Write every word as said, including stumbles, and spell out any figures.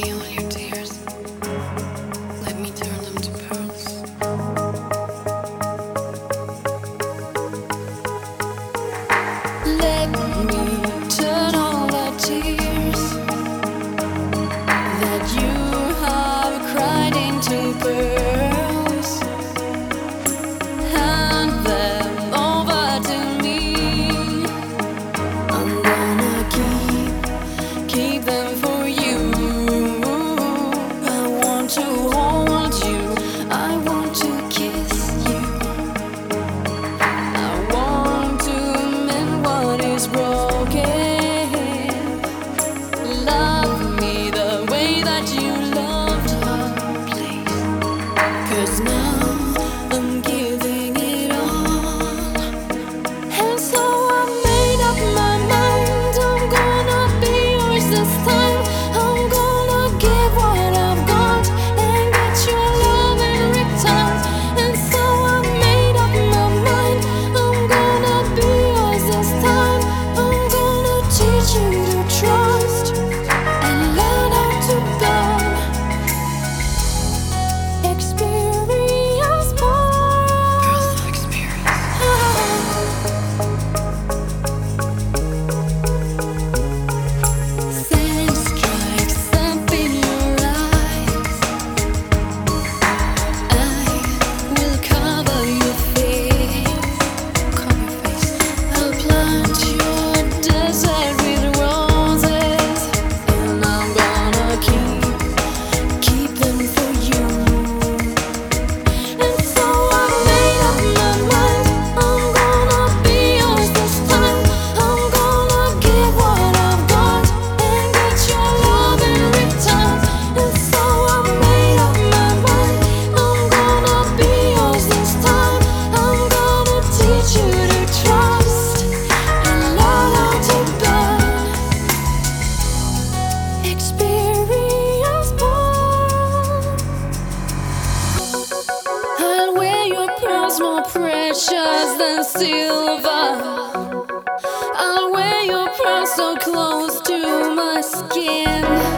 me all your tears. Let me turn them to pearls. Let me turn all the tears that you have cried into pearls. Hand them over to me. I'm gonna keep, keep them for you. I want to hold you. I want to kiss you. I want to mend what is broken. Love me the way that you loved her, please. 'Cause now I'm giving it all. And so I made up my mind. I'm gonna be yours this time. I'm gonna give what I've got and get your love in return. And so I made up my mind. I'm gonna be yours this time. I'm gonna teach you to trust and learn how to burn. Experience more. Pearls of experience. Sand strikes up in your eyes. I will cover your face. Cover your face. I'll plant your desert with roses, and I'm gonna keep, keep them for you. And so I made up my mind. I'm gonna be yours this time. I'm gonna give what I've got and get your love in return. And so I made up my mind. I'm gonna be yours this time. I'm gonna teach you to trust and learn how to burn. Experience more. I'll wear your pearls more precious than silver. I'll wear your pearls so close to my skin.